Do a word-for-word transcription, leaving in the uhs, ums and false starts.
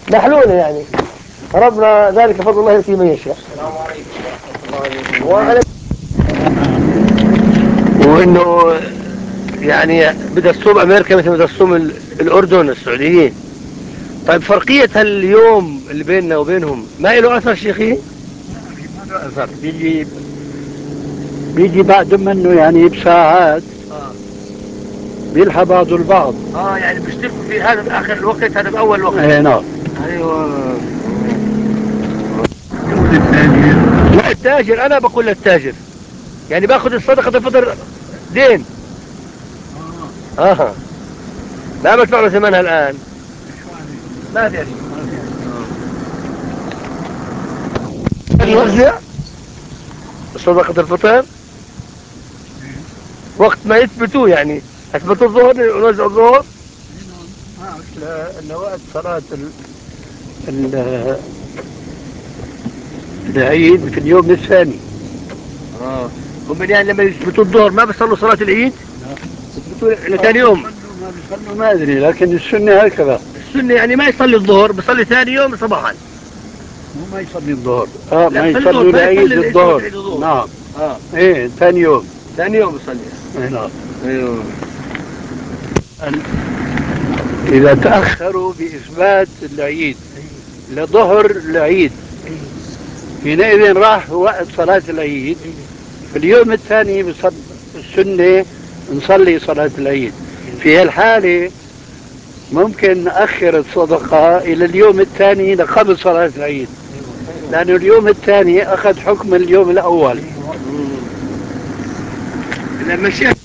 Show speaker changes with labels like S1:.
S1: محلولة يعني. ربنا ذلك فضل الله يؤتيه من يشاء. السلام عليكم ورحمة الله. وإنه يعني بدها تصوم أمريكا مثل بدها تصوم الأردن السعوديين. طيب فرقية اليوم اللي بيننا وبينهم ما له أثر شيخي؟ ما له أثر. بيجي بيجي بعد منه يعني بساعات آه. بيلحى بعض البعض. اه يعني بيشتركوا في هذا بآخر الوقت، هذا بأول الوقت. اي نعم. ايوه. لا التاجر، انا بقول للتاجر يعني باخذ الصدقة الفطر دين. اه اه لا بدفع له ثمنها الان. ما ادري. نوزع صدقة الفطر وقت ما يثبتوا، يعني اثبتوا الظهر نوزع الظهر. لا وقت صلاة ال... ال... العيد في اليوم الثاني. اه هم يعني لما يثبتوا الظهر ما بيصلوا صلاة العيد؟ لا ثاني يوم ما بيصلوا، ما ادري، لكن السنة هكذا. السنة يعني ما يصلي الظهر، بيصلي ثاني يوم صباحا. مو ما يصلي الظهر، اه ما يصلوا العيد الظهر. نعم. اه ايه ثاني يوم. ثاني يوم يصلي. ايه نعم. ايوه. إذا تأخروا بإثبات العيد لظهر العيد حينئذ راح وقت صلاة العيد. في اليوم الثاني بصل... السنة نصلي صلاة العيد. في هالحالة ممكن نأخر الصدقة إلى اليوم الثاني قبل صلاة العيد، لأن اليوم الثاني أخذ حكم اليوم الأول. لما